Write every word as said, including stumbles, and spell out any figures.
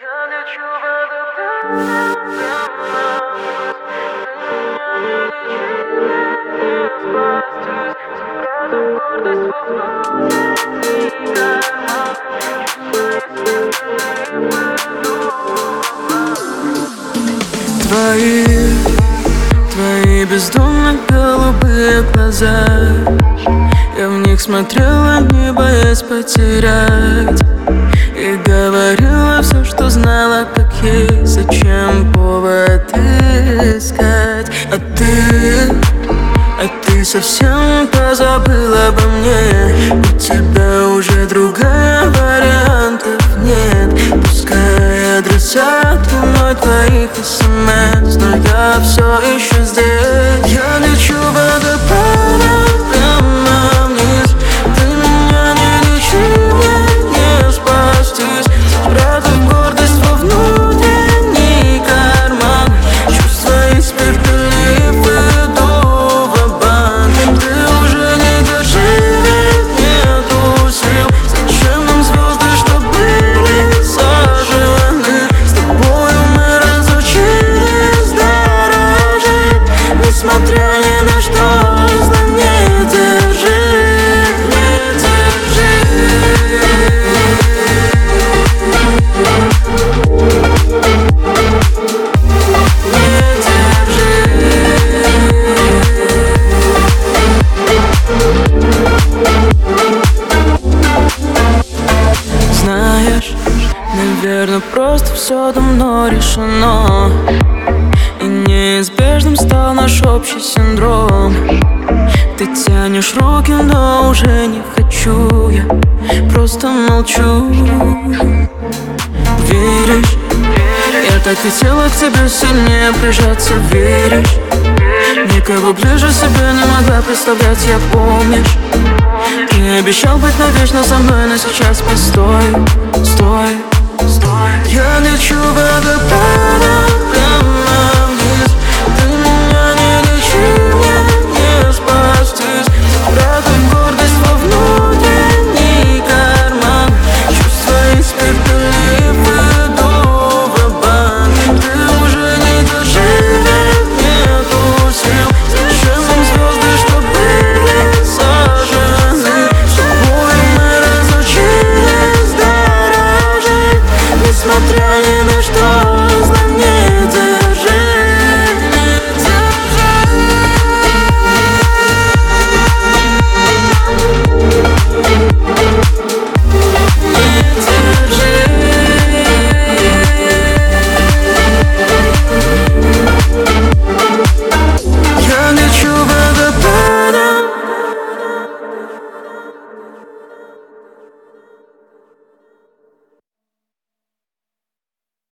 Я лечу в это Твои, твои бездумно голубые глаза, я в них смотрела, не боясь потерять, и говорила все, что знала, как есть, зачем повод искать. А ты, а ты совсем позабыла обо мне, у тебя уже другая, вариантов нет. Пускай адресат мой твоих смс, но я все еще здесь. Я лечу водопадом прямо вниз, ты меня не лечи, мне не спастись. Спрятав гордость во внутренний карман, чувства испепелив, иду ва-банк. Ты уже не доживет, нету сил. Зачем нам звезды, что были сожжены? С тобою мы разучились дорожить, несмотря ни на что. Не держи, не держи. Знаешь, наверное, просто все давно решено, и неизбежным стал наш общий синдром. Ты тянешь руки, но уже не хочу, я просто молчу. Веришь? Я так хотела к тебе сильнее прижаться, веришь? Никого ближе себя не могла представлять, я помнишь? Ты обещал быть навечно со мной, но сейчас постой, стой, стой. Я лечу водопадом прямо вниз, ты меня не лечи, мне не спастись. Спрятав гордость во внутренний карман, чувства испепелив, иду ва-банк. Ты уже не доживет, нету сил. Зачем нам звезды, что были сожжены? С тобой мы разучились дорожить, несмотря ни на что.